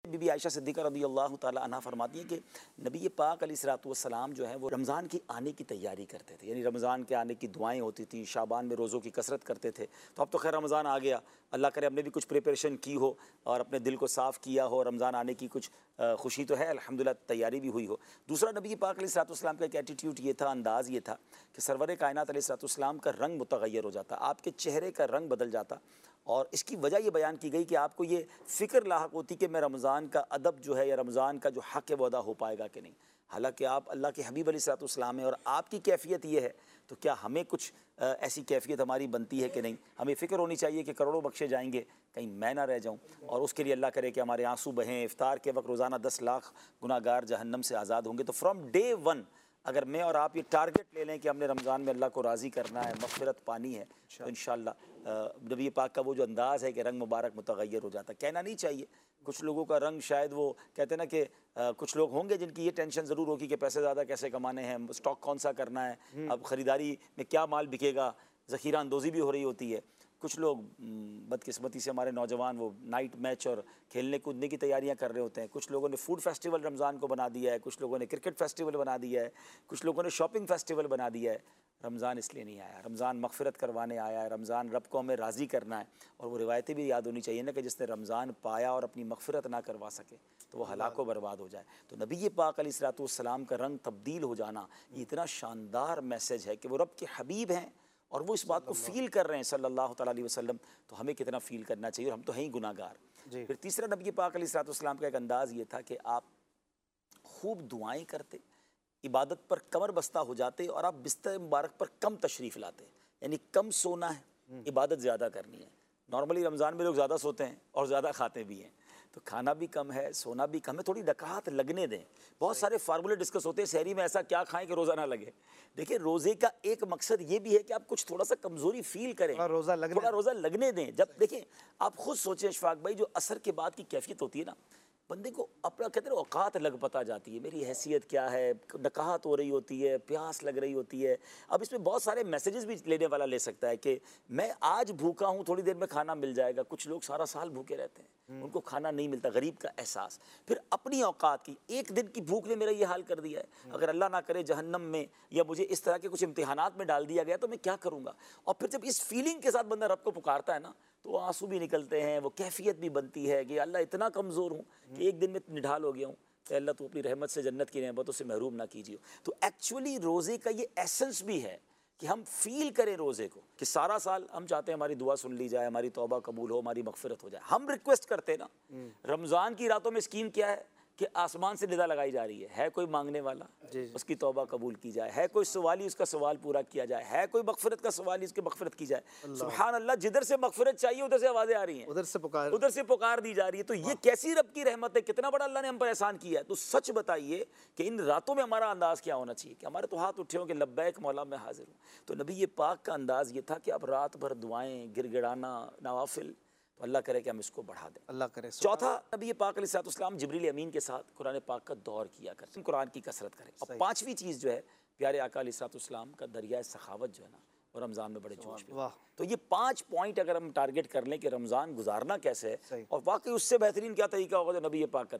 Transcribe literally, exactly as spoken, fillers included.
बीबी आयशा सिद्दीक़ा रज़ियल्लाहु ताला अन्हा फरमाती हैं कि नबी पाक अलैहिस्सलातु वस्सलाम जो है वो रमज़ान की आने की तैयारी करते थे, यानी रमज़ान के आने की दुआएं होती थी, शाबान में रोज़ों की कसरत करते थे। तो अब तो खैर रमज़ान आ गया, अल्लाह करे हमने भी कुछ प्रिपरेशन की हो और अपने दिल को साफ़ किया हो, रमज़ान आने की कुछ खुशी तो है अल्हम्दुलिल्लाह, तैयारी भी हुई हो। दूसरा, नबी पाक अलैहिस्सलातु वस्सलाम का एक एटीट्यूड ये था, अंदाज़ ये था कि सरवर कायनात अलैहिस्सलातु वस्सलाम का रंग मुतग़य्यर हो जाता, आपके चेहरे का रंग बदल जाता। और इसकी वजह ये बयान की गई कि आपको ये फ़िक्र लाहक होती कि मैं रमज़ान का अदब जो है या रमज़ान का जो हक़ है वो अदा हो पाएगा कि नहीं। हालांकि आप अल्लाह के हबीब अलैहिस्सलातु वस्सलाम हैं और आपकी कैफ़ियत ये है, तो क्या हमें कुछ आ, ऐसी कैफ़ियत हमारी बनती है कि नहीं। हमें फ़िक्र होनी चाहिए कि करोड़ों बख्शे जाएंगे, कहीं मैं ना रह जाऊँ, और उसके लिए अल्लाह करे कि हमारे आंसू बहें। इफ्तार के वक्त रोज़ाना दस लाख गुनाहगार जहन्नम से आज़ाद होंगे। तो फ्रॉम डे वन अगर मैं और आप ये टारगेट ले लें कि हमने रमज़ान में अल्लाह को राज़ी करना है, मग़फ़िरत पानी है, तो इंशाअल्लाह नबी पाक का वो जो अंदाज़ है कि रंग मुबारक मुतग़य्यर हो जाता है। कहना नहीं चाहिए, कुछ लोगों का रंग शायद वो कहते हैं ना कि कुछ लोग होंगे जिनकी ये टेंशन ज़रूर होगी कि पैसे ज़्यादा कैसे कमाने हैं, स्टॉक कौन सा करना है, अब ख़रीदारी में क्या माल बिकेगा, ज़ख़ीरा अंदोज़ी भी हो रही होती है। कुछ लोग बदकिस्मती से हमारे नौजवान वो नाइट मैच और खेलने कूदने की तैयारियां कर रहे होते हैं। कुछ लोगों ने फूड फेस्टिवल रमज़ान को बना दिया है, कुछ लोगों ने क्रिकेट फेस्टिवल बना दिया है, कुछ लोगों ने शॉपिंग फेस्टिवल बना दिया है। रमज़ान इसलिए नहीं आया, रमज़ान मग़फ़िरत करवाने आया है, रमज़ान रब को हमें राज़ी करना है। और वो रिवायतें भी याद होनी चाहिए ना कि जिसने रमज़ान पाया और अपनी मग़फ़िरत ना करवा सके तो वो हलाक व बर्बाद हो जाए। तो नबी पाक अलैहिस्सलातु वस्सलाम का रंग तब्दील हो जाना ये इतना शानदार मैसेज है कि वो रब के हबीब हैं और वो इस बात को फ़ील कर रहे हैं सल्लल्लाहु तआला अलैहि वसल्लम। तो हमें कितना फ़ील करना चाहिए, और हम तो हैं ही गुनाहगार। फिर तीसरा, नबी पाक अलैहिस्सलातु वस्सलाम का एक अंदाज़ ये था कि आप खूब दुआएं करते, इबादत पर कमर बस्ता हो जाते और आप बिस्तर मुबारक पर कम तशरीफ़ लाते। यानी कम सोना है, इबादत ज़्यादा करनी है। नॉर्मली रमज़ान में लोग ज़्यादा सोते हैं और ज़्यादा खाते भी हैं, तो खाना भी कम है, सोना भी कम है, थोड़ी नकाहत लगने दें। बहुत सारे फार्मूले डिस्कस होते हैं, सहरी में ऐसा क्या खाएं कि रोज़ा ना लगे। देखिए, रोज़े का एक मकसद ये भी है कि आप कुछ थोड़ा सा कमज़ोरी फील करें, थोड़ा रोज़ा लगने थोड़ा रोज़ा लगने दें। जब देखिए, आप खुद सोचें अशफाक भाई, जो असर के बाद की कैफियत होती है ना, बंदे को अपना कहते हैं औकात लग पता जाती है, मेरी हैसियत क्या है, नकाहत हो रही होती है, प्यास लग रही होती है। अब इसमें बहुत सारे मैसेजेस भी लेने वाला ले सकता है कि मैं आज भूखा हूँ, थोड़ी देर में खाना मिल जाएगा। कुछ लोग सारा साल भूखे रहते हैं, उनको खाना नहीं मिलता, गरीब का एहसास। फिर अपनी औकात की एक दिन की भूख ने मेरा ये हाल कर दिया है, अगर अल्लाह ना करे जहन्नम में या मुझे इस तरह के कुछ इम्तिहानात में डाल दिया गया तो मैं क्या करूँगा। और फिर जब इस फीलिंग के साथ बंदा रब को पुकारता है ना, तो आंसू भी निकलते हैं, वो कैफियत भी बनती है कि अल्लाह इतना कमज़ोर हूँ कि एक दिन में निढाल हो गया हूँ, तो अल्लाह तू अपनी रहमत से जन्नत की नेमतों से महरूम ना कीजिए। तो एक्चुअली रोज़े का ये एसेंस भी है कि हम फील करें रोज़े को, कि सारा साल हम चाहते हैं हमारी दुआ सुन ली जाए, हमारी तौबा कबूल हो, हमारी मग़फ़िरत हो जाए। हम रिक्वेस्ट करते हैं ना। रमज़ान की रातों में स्कीम क्या है कि आसमान से निदा लगाई जा रही है, है कोई मांगने वाला, उसकी तौबा कबूल की जाए, है कोई सवाली, उसका सवाल पूरा किया जाए, है कोई मग़फ़िरत का सवाली, उसकी मग़फ़िरत की जाए। सुभान अल्लाह, जिधर से मग़फ़िरत चाहिए उधर से आवाज़ें आ रही हैं, उधर से पुकार उधर से पुकार दी जा रही है। तो ये कैसी रब की रहमत है, कितना बड़ा अल्लाह ने हम पर एहसान किया है। तो सच बताइए कि इन रातों में हमारा अंदाज़ क्या होना चाहिए कि हमारे तो हाथ उठे हों कि लब्बैक मौला मैं हाज़िर हूँ। तो नबी ये पाक का अंदाज़ ये था कि आप रात भर दुआएँ, गिड़गिड़ाना, नवाफिल, तो अल्लाह करे कि हम इसको बढ़ा दें, अल्लाह करे। चौथा, नबी पाक अलैहिस्सलातु वस्सलाम जिब्रील अमीन के साथ कुरान पाक का दौर किया करते, कुरान की कसरत करें। और पांचवी चीज़ जो है, प्यारे आका अलैहिस्सलातु वस्सलाम का दरिया सखावत जो है ना, वो रमज़ान में बड़े जोश में। तो ये पांच पॉइंट अगर हम टारगेट कर लें कि रमज़ान गुजारना कैसे है, और वाकई उससे बेहतरीन क्या तरीका होगा जो नबी पाक का